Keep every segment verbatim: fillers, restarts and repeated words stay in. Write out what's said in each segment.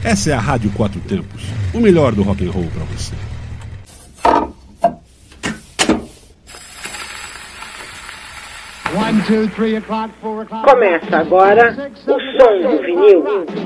Essa é a Rádio Quatro Tempos, o melhor do rock and roll para você. Começa agora o som do vinil.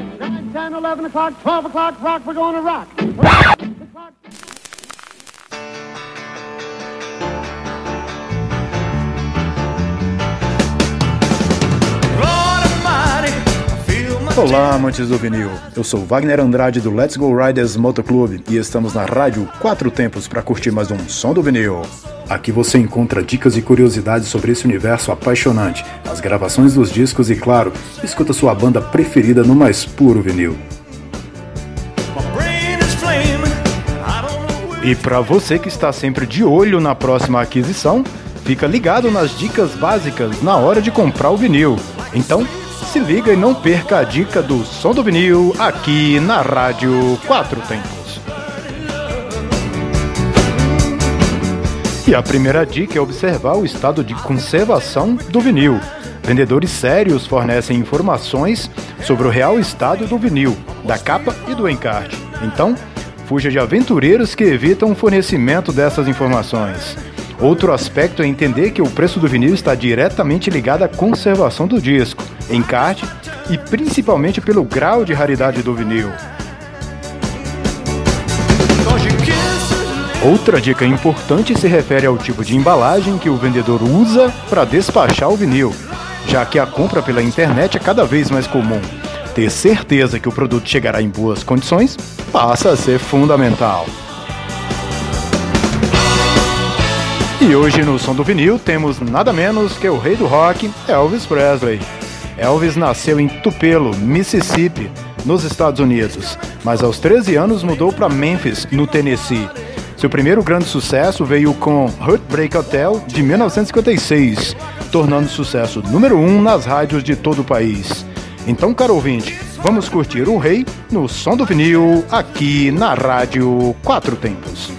Olá, amantes do vinil. Eu sou Wagner Andrade do Let's Go Riders Motoclube e estamos na Rádio Quatro Tempos para curtir mais um som do vinil. Aqui você encontra dicas e curiosidades sobre esse universo apaixonante, as gravações dos discos e, claro, escuta sua banda preferida no mais puro vinil. E para você que está sempre de olho na próxima aquisição, fica ligado nas dicas básicas na hora de comprar o vinil. Então, se liga e não perca a dica do som do vinil aqui na Rádio Quatro Tempos. E a primeira dica é observar o estado de conservação do vinil. Vendedores sérios fornecem informações sobre o real estado do vinil, da capa e do encarte. Então, fuja de aventureiros que evitam o fornecimento dessas informações. Outro aspecto é entender que o preço do vinil está diretamente ligado à conservação do disco, encarte e principalmente pelo grau de raridade do vinil. Outra dica importante se refere ao tipo de embalagem que o vendedor usa para despachar o vinil, já que a compra pela internet é cada vez mais comum. Ter certeza que o produto chegará em boas condições passa a ser fundamental. E hoje no som do vinil temos nada menos que o rei do rock, Elvis Presley. Elvis nasceu em Tupelo, Mississippi, nos Estados Unidos, mas aos treze anos mudou para Memphis, no Tennessee. Seu primeiro grande sucesso veio com Heartbreak Hotel, de mil novecentos e cinquenta e seis, tornando sucesso número um nas rádios de todo o país. Então, caro ouvinte, vamos curtir o rei no som do vinil aqui na Rádio Quatro Tempos.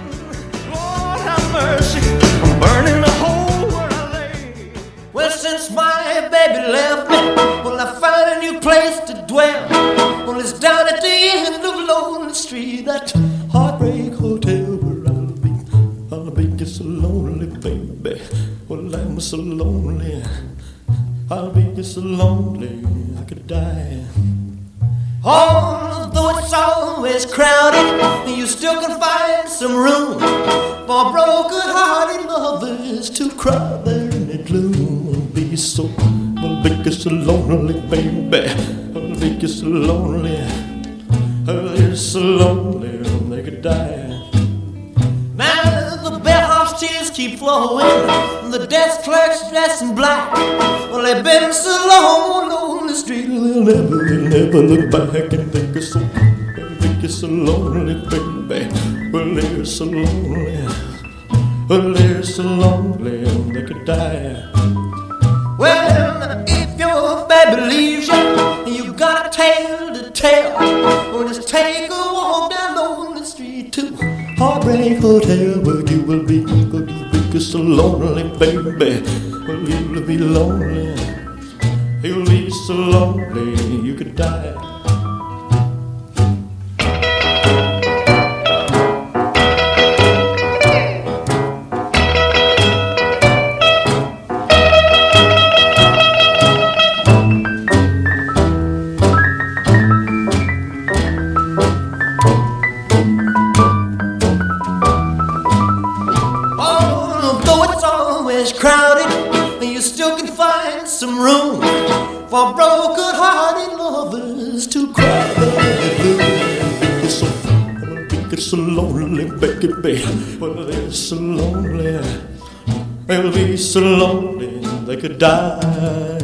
Burning the whole world I lay. Well, since my baby left me, well, I found a new place to dwell. Well, it's down at the end of Lonely Street, that Heartbreak Hotel where I'll be. I'll be just so lonely, baby. Well, I'm so lonely. I'll be just so lonely, I could die. Although it's always crowded, you still can find some room for broken-hearted lovers to cry there in the gloom. I'll be so, I'll be so lonely, baby. I'll be so lonely. I'll be so lonely, they could die. Now the bellhop's tears keep flowing, the desk clerk's dressed in black. Well, they've been so long on the street, they'll never, they'll never look back and think it's so, they'll think it's so lonely, baby. Well, they're so lonely, well, they're so lonely, they could die. Well, if your baby leaves you, you got a tale to tell. Well, just take a walk down on the street to Heartbreak Hotel, where you will be, where you will be so lonely, baby. Well, you'll be lonely, you'll be so lonely, you could die. Crowded, you still can find some room for broken-hearted lovers to cry. They're so, they're so lonely, baby. Well, they're so lonely. They'll be so lonely they could die.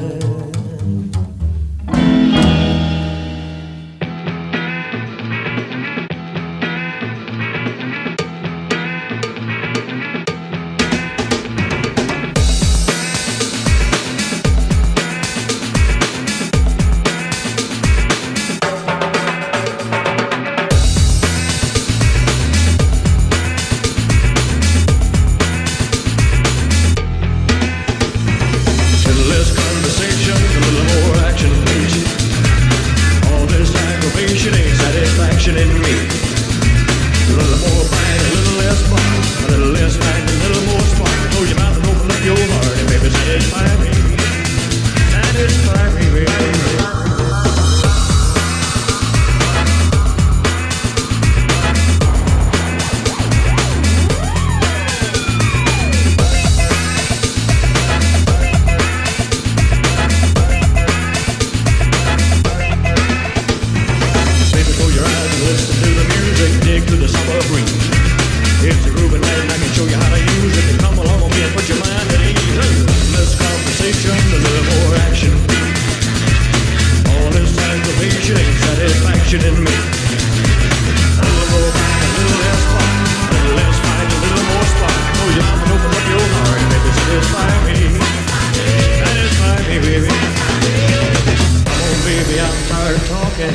satisfaction in me. A little more fight, a little less spark, a little less fight, a little more spark. Close your mouth and open up your heart, baby, satisfy me, satisfy me, baby. Come on, baby, I'm tired of talking.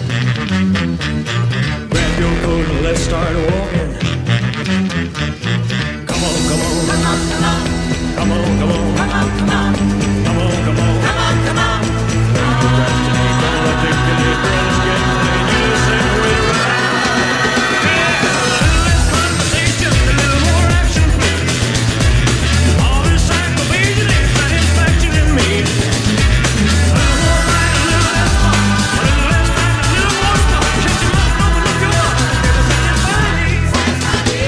Grab your coat and let's start walking. Come on, come on, come on, come on, come on, come on, come on, come on, come on, come on, come on, come on. Don't procrastinate, don't articulate, girl, let's get money. You just say the way to ride. Yeah, a little less conversation, a little more action, please. All this psychopathia, there's satisfaction in me. A little more fight, a little less fun, a little less time, a little more stuff. Shut your mouth and open up your heart, baby, satisfy me, satisfy me.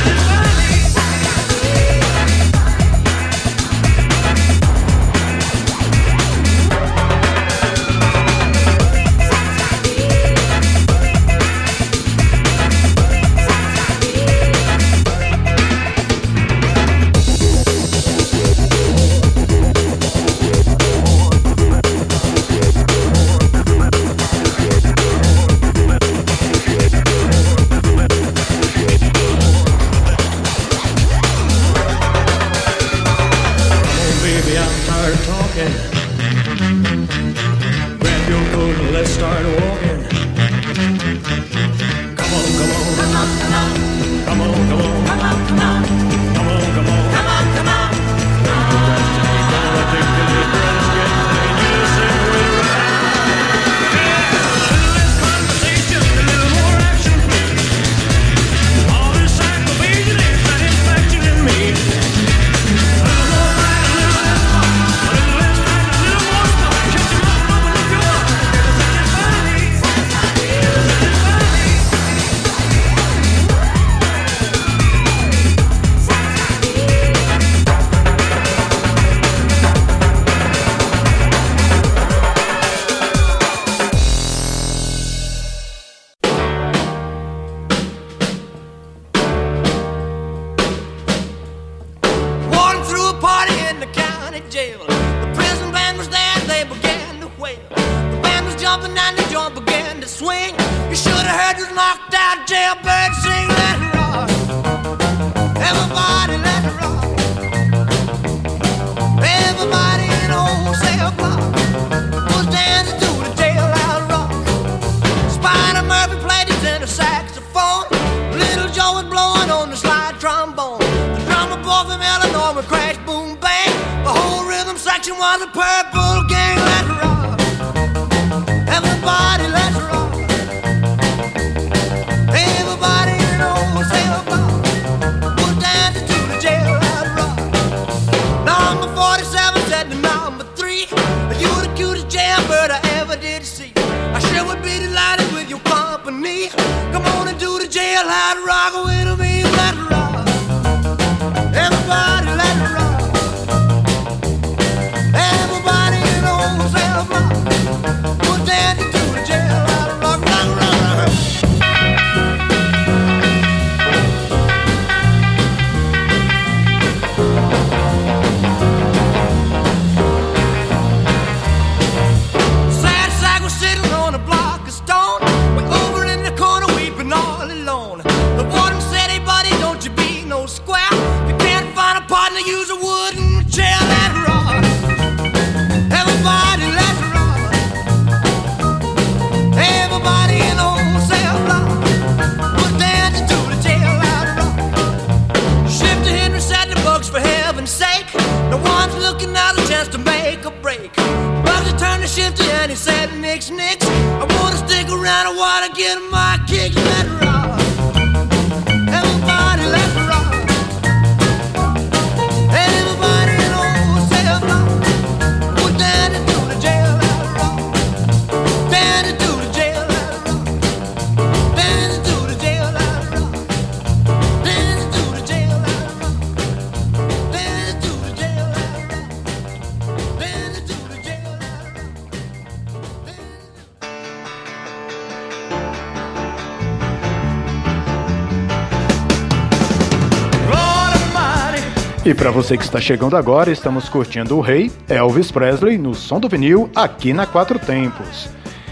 E para você que está chegando agora, estamos curtindo o rei Elvis Presley no Som do Vinil aqui na Quatro Tempos.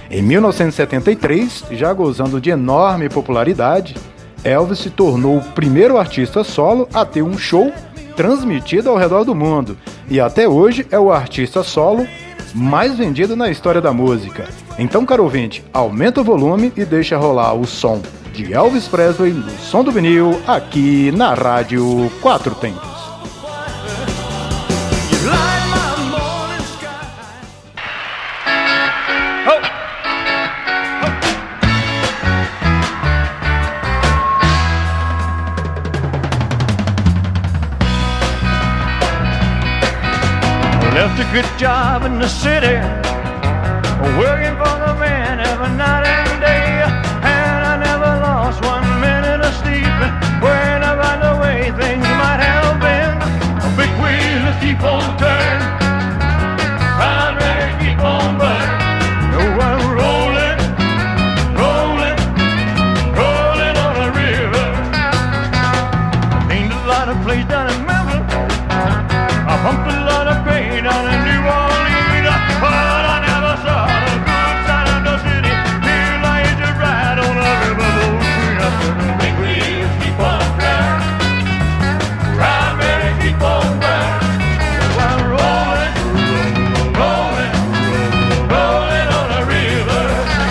Em mil novecentos e setenta e três, já gozando de enorme popularidade, Elvis se tornou o primeiro artista solo a ter um show transmitido ao redor do mundo e até hoje é o artista solo mais vendido na história da música. Então, caro ouvinte, aumenta o volume e deixa rolar o som de Elvis Presley no Som do Vinil aqui na Rádio Quatro Tempos. Left a good job in the city, working for the man every night and day, and I never lost one minute of sleeping, worrying about the way things might have been. A big wheel to keep on turning, primary keep on burning. Oh, I'm rolling, rolling, rolling on a river. Cleaned a lot of plays down in Memphis, I pumped a lot of pain down in New Orleans, but I never saw the good side of the city till I hit a ride on a riverboat train. I said, the big wheels keep on turning, primary keep on burning. I'm rolling, rolling, rolling on a river.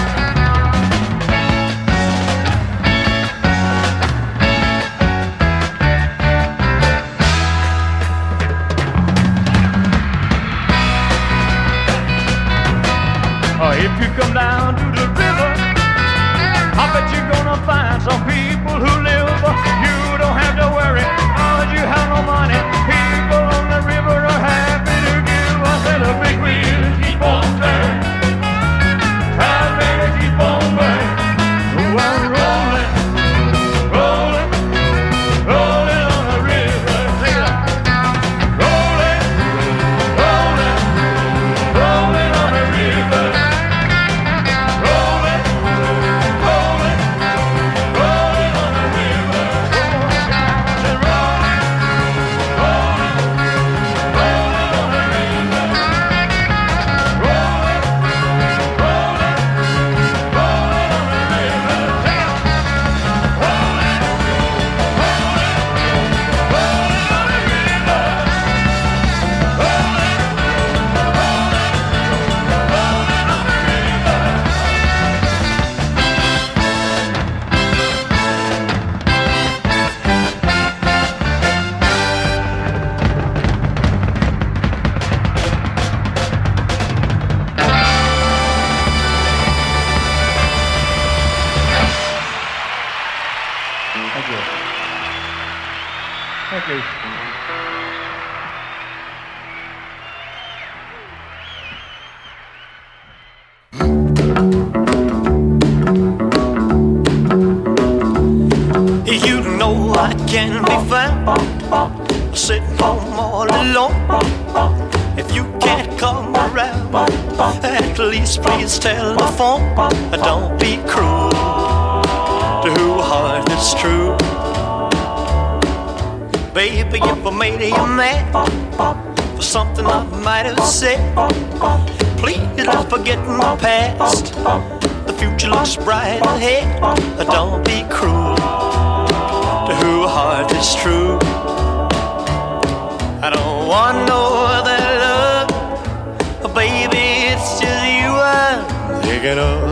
Oh, if you come down to the river, I bet you're gonna find some people who live. You don't have to worry, cause you have no money. People on the river are happy to give. I said the big wheels keep on turning, primary keep on burning. Oh, I'm rolling, rolling, rolling on the river. Sing it out. Rolling, rolling, rolling on the river. Rolling, rolling, rolling on the river. Said rolling, rolling, rolling on the river. Rolling, rolling, rolling on the river. Sing it. Rolling, rolling, rolling on the river. Rolling, rolling, rolling on the river. Thank you. Thank you. You know I can be found sitting home all alone. If you can't come around, at least please telephone. Don't be cruel to who heart that's true. Baby, if I made you mad for something I might have said, please don't forget my past. The future looks bright ahead. Don't be cruel to who heart is true. I don't want no other love, baby, it's just you I'm thinking of.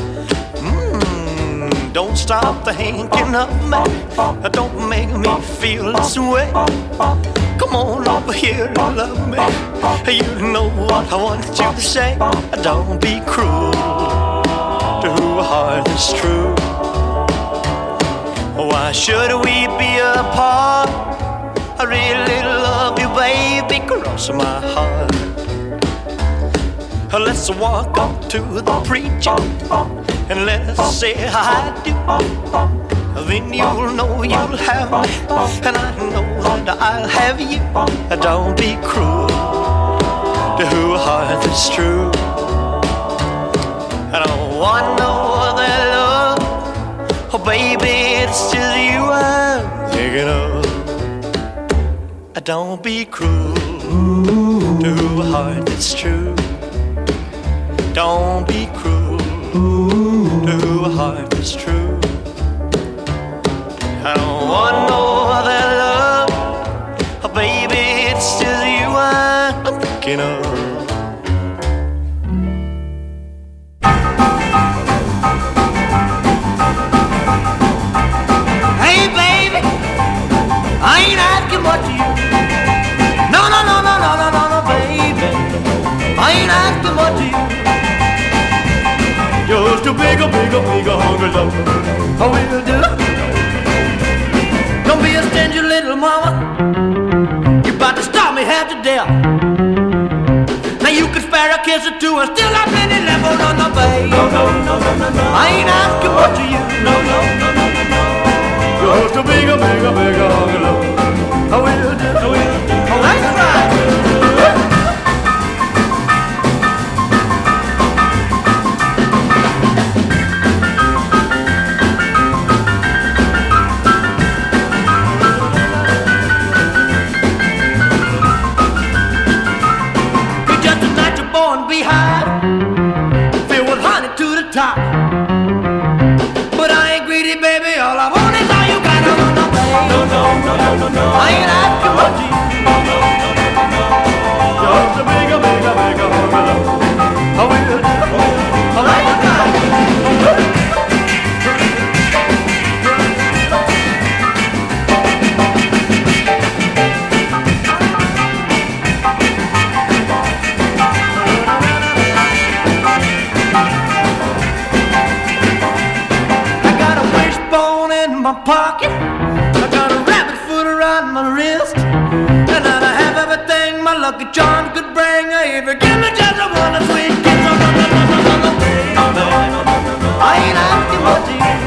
Mm, don't stop thinking of me, don't make me feel this way. Come on over here and love me, you know what I want you to say. Don't be cruel to who heart is true. Why should we be apart? I really love you, baby, cross my heart. Let's walk up to the preacher and let's say I do. Then you'll know you'll have me, and I know that I'll have you. Don't be cruel to who heart is true. I don't want no other love, oh baby, it's just you I'm thinking of. Don't be cruel to a heart that's true. Don't be cruel Just a big, a big, a big, a hungry lover. I will do. Don't be a stingy little mama. You about to stop me half to death. Now you can spare a kiss or two and still have many levels on the bay. No, no, no, no, no, no. I ain't asking much of you. No, no, no, no, no, no. Just a big, a big, a big, a hungry lover. I will do. I will do. Oh, that's right. Top. But I ain't greedy, baby. All I want is all you got on the way. No, no, no, no, no, no. I ain't asking much of you. No, no, no, no, no, no. Just a big, a big, a big, a hungry love. I will do. I like it now. Pocket. I got a rabbit foot around my wrist, and I have everything my lucky charms could bring. If you give me just a one sweet kiss, oh, no, no, no, no, no, no, no, no, no, no. I ain't asking much of you.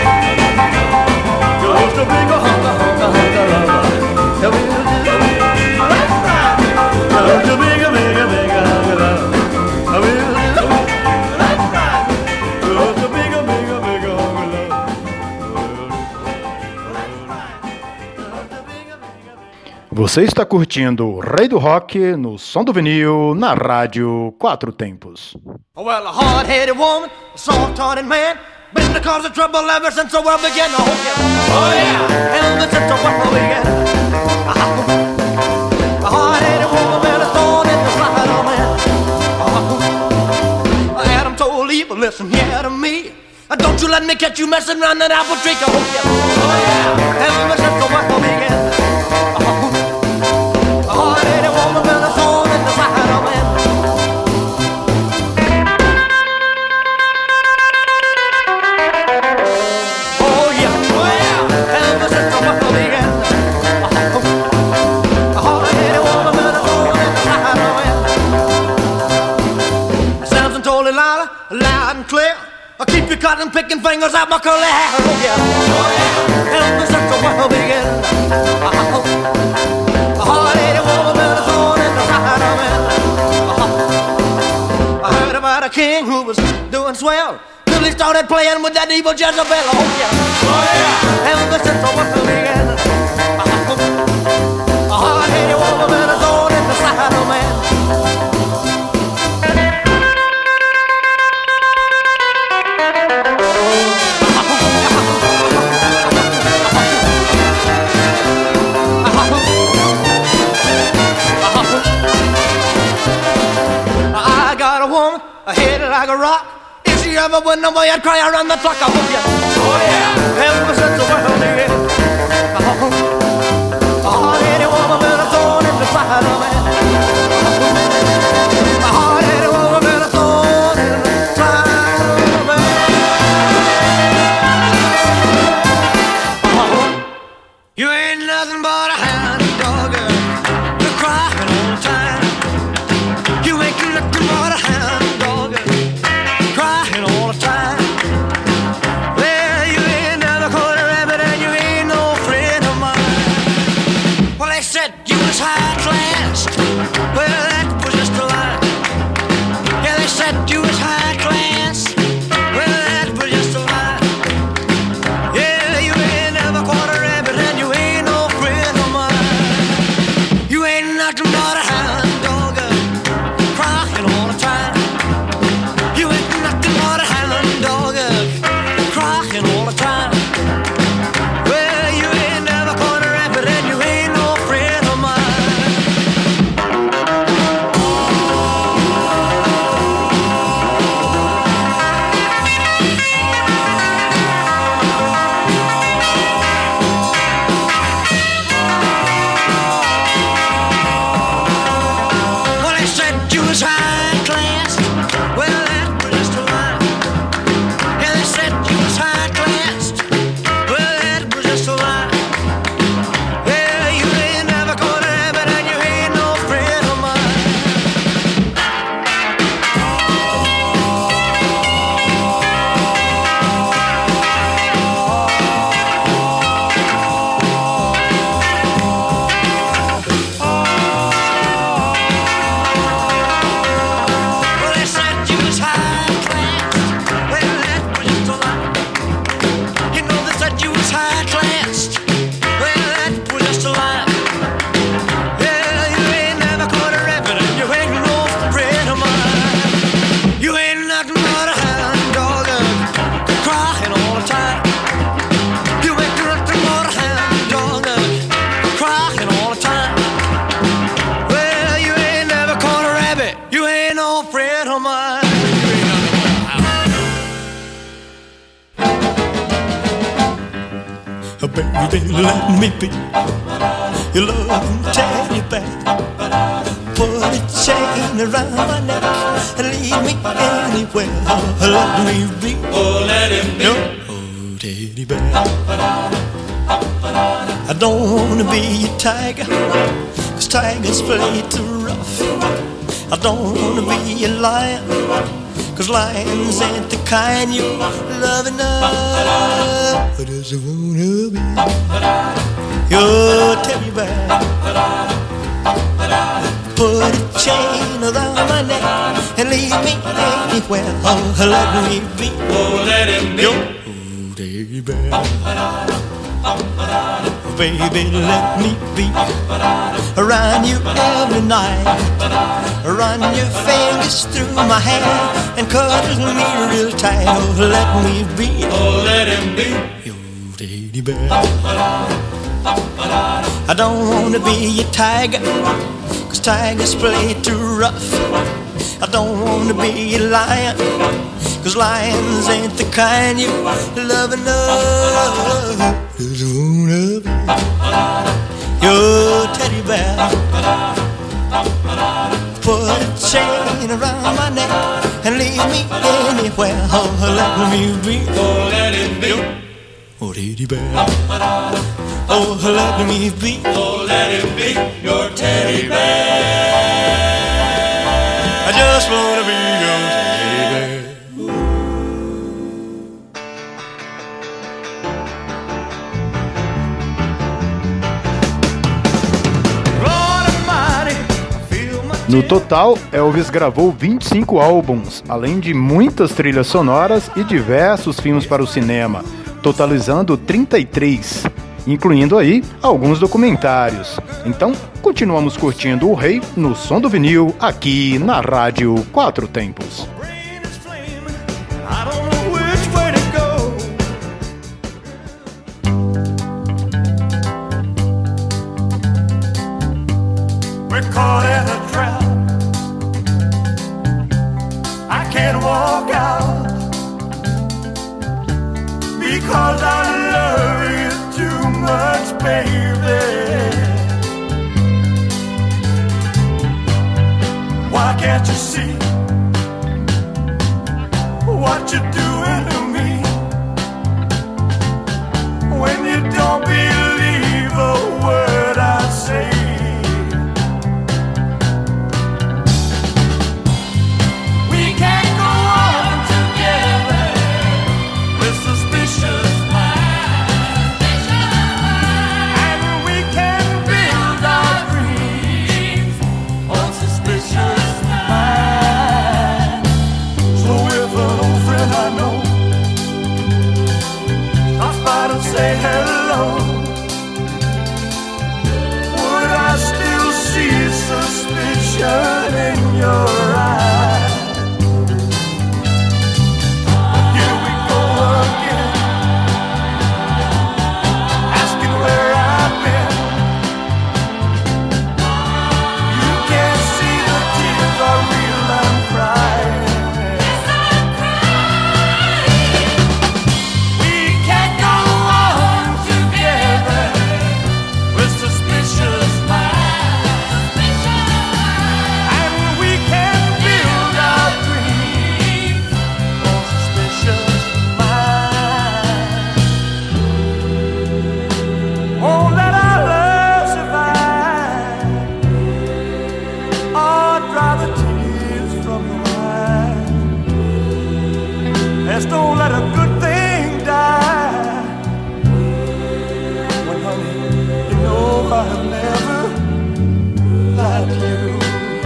Just a big hunker, hunker, hunker lover. That will do. That's right. Just a big, big, big hunker lover. I will do. That's right. Just a big, big, big hunker lover. Você está curtindo o Rei do Rock no Som do Vinil na Rádio Quatro Tempos. Well, a hard-headed woman, a soft-hearted man, been the cause of trouble ever since the world began. Oh yeah, oh yeah, ever since the world began. A hard-headed woman, been a thorn in the side of man. Adam told Eve, listen here to me. Don't you let me catch you messing around that apple tree. Oh yeah, oh yeah, ever since the world began. Loud and clear, I keep your cotton picking fingers out my curly hair. Oh yeah, oh yeah, help me since the world began. A hard-headed woman with a thorn in the side of man. I heard about a king who was doing swell till he started playing with that evil Jezebel. Oh yeah, oh yeah, help me since the world began. A hard-headed woman with a thorn in the side of man. Like a rock. If she ever went nowhere, I'd cry around the clock. I hope you. Oh yeah. Ever since the world began. A hard-headed woman with a thorn in the side of man. A hard-headed woman with a thorn in the side of man. You ain't nothing but a hound dog, girl. You're crying all the time. You ain't nothing but a hound dog, girl. All the time. Well, you ain't never caught her baby, let me be your loving teddy bear. Put a chain around my neck and lead me anywhere. Let me be, oh, let him be your oh, teddy bear. I don't wanna be a tiger, 'cause tigers play too rough. I don't wanna be a lion, 'cause lions ain't the kind you love enough. I just wanna be your teddy bear. Put a chain around my neck and lead me anywhere. Oh, let me be, oh, let him be your oh, teddy bear. Baby, let me be around you every night. Run your fingers through my hair and cuddle me real tight. Oh, let me be, oh, let him be your teddy bear. I don't wanna be a tiger, 'cause tigers play too rough. I don't wanna be a lion, 'cause lions ain't the kind you love enough. Just wanna be your teddy bear. Put a chain around my neck and lead me anywhere. Oh, let me be, oh, let him be your oh, teddy bear. Oh, let me be, oh, let him be your teddy bear. I just wanna be your teddy bear. No total, Elvis gravou vinte e cinco álbuns, além de muitas trilhas sonoras e diversos filmes para o cinema, totalizando trinta e três, incluindo aí alguns documentários. Então, continuamos curtindo o rei no som do vinil, aqui na Rádio Quatro Tempos. Because I love you too much, baby. Why can't you see what you're doing to me? When you don't believe a word I say. We can't go on together with suspicious. Say hello. Would I still see suspicion in your eyes? Here we go again, asking where I've been. You can't see the tears are real, I'm crying. Don't let a good thing die. Well, honey, you know I have never lied to you.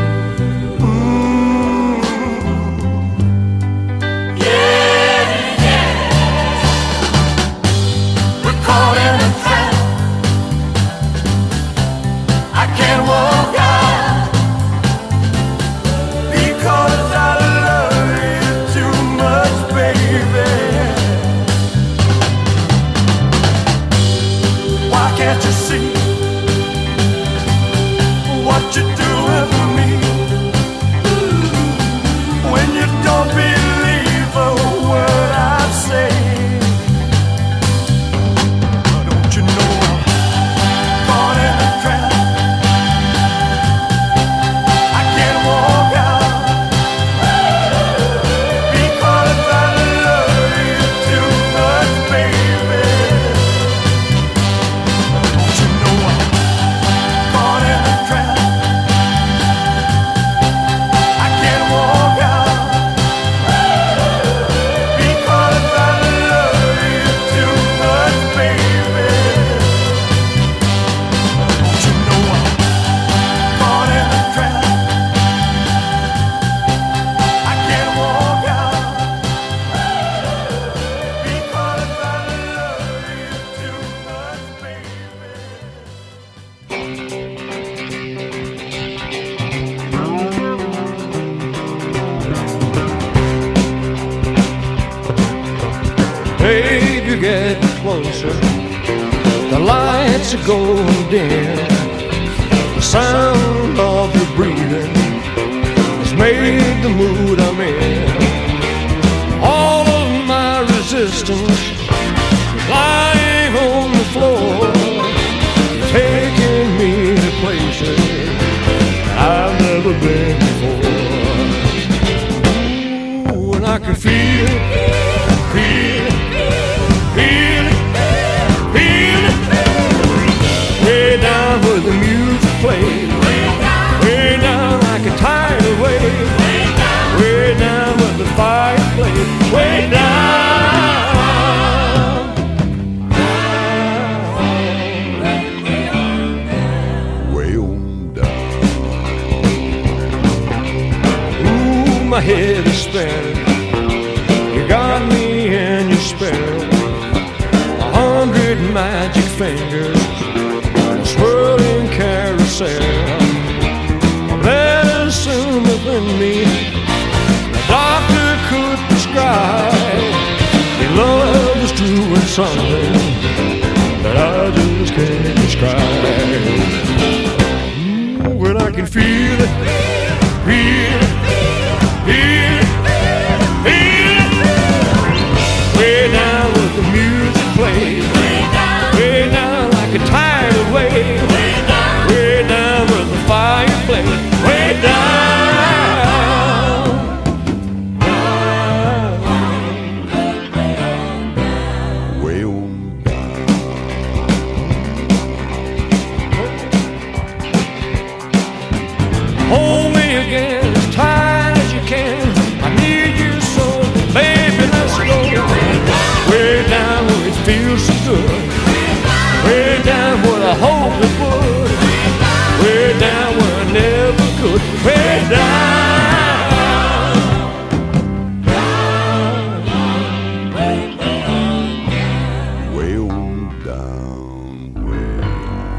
Mm. Yeah, yeah. We're caught in a trap. I can't walk out because I love you too much, baby. Why can't you see what you're doing for me? When you don't believe a word I say, don't you closer. The lights are going dim. The sound of your breathing has made the mood I'm in. All of my resistance is lying on the floor, taking me to places I've never been before. Ooh, and I can feel it, feel it, feel it, feel it, way down where the music plays, way down like a tidal wave, way down where the fire plays, way down. My head is spinning. You got me in your spell. A hundred magic fingers, a swirling carousel. Medicine within me, the doctor could prescribe. Your love is doing something that I just can't describe. Ooh, but I can feel it, feel it. Feel it, feel it, way down where the music plays, way down like a tidal wave, way down where the fire plays, way down, way on down. Hold me again as tight as you can. I need you so, baby, let's go. Way down where it feels so good. Way down where I hope it would. Way down where I never could. Way down. Way on down. Way on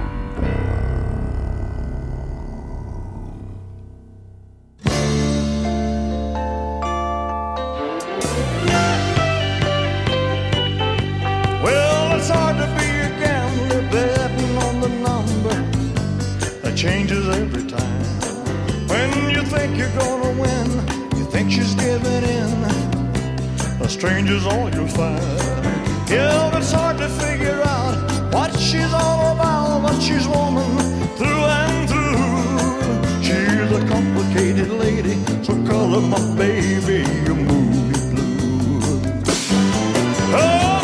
It's hard to be a gambler betting on the number that changes every time. When you think you're gonna win, you think she's giving in. A stranger's all you'll find. Yeah, it's hard to figure out what she's all about, but she's woman through and through. She's a complicated lady, so color my baby a moody blue. Oh,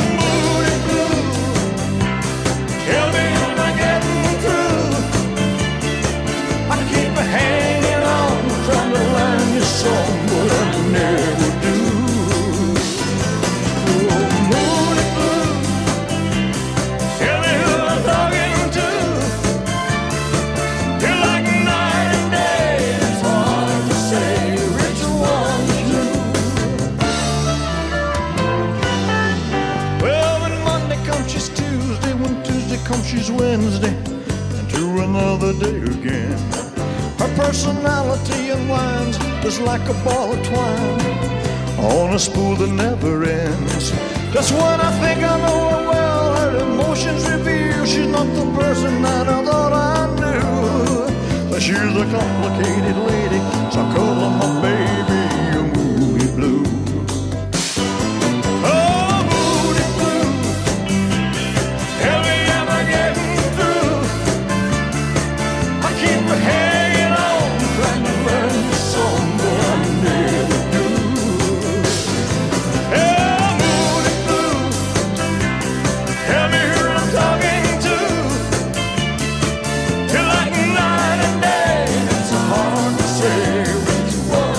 tell me am I getting through? I keep hanging on, trying to learn your song, but I never do. Oh, moody blue, tell me who I'm talking to. You're like night and day, it's hard to say which one's you. Well, when Monday comes, she's Tuesday. When Tuesday comes, she's Wednesday, and to another day again. Her personality unwinds just like a ball of twine on a spool that never ends. That's when I think I know her well. Her emotions reveal she's not the person that I thought I knew. But she's a complicated lady, so I call her my baby a moody blue. Oh, moody blue, tell me am I getting through? I keep hanging on, trying to learn the song, but I never do. Oh, moody blue, tell me who I'm talking to. You're like night and day, it's hard to say which one.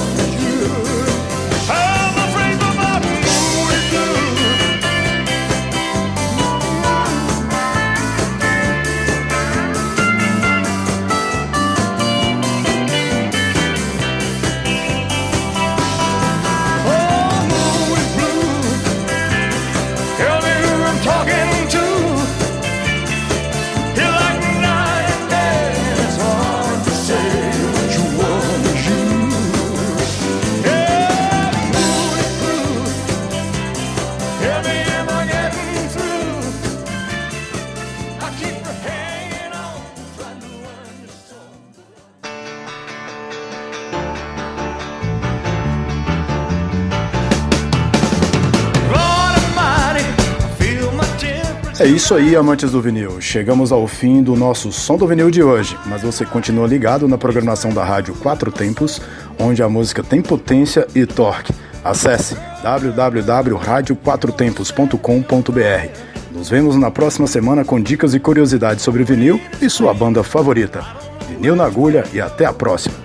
É isso aí, amantes do vinil. Chegamos ao fim do nosso Som do Vinil de hoje, mas você continua ligado na programação da Rádio Quatro Tempos, onde a música tem potência e torque. Acesse w w w ponto rádio quatro tempos ponto com ponto b r. Nos vemos na próxima semana com dicas e curiosidades sobre vinil e sua banda favorita. Vinil na agulha e até a próxima.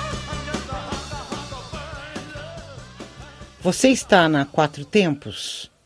Você está na Quatro Tempos?